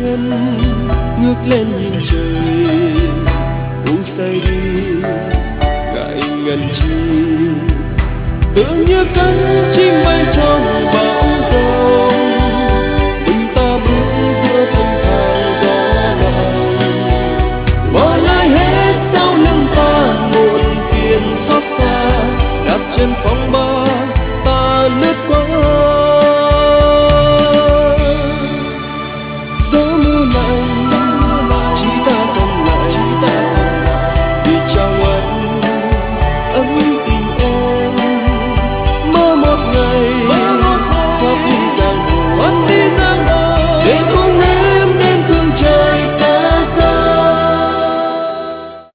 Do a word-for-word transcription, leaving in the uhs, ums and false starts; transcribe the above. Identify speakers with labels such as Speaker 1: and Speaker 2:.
Speaker 1: thân ngước lên nhìn trời, buông say đi ngại ngần chi, tưởng như cánh chim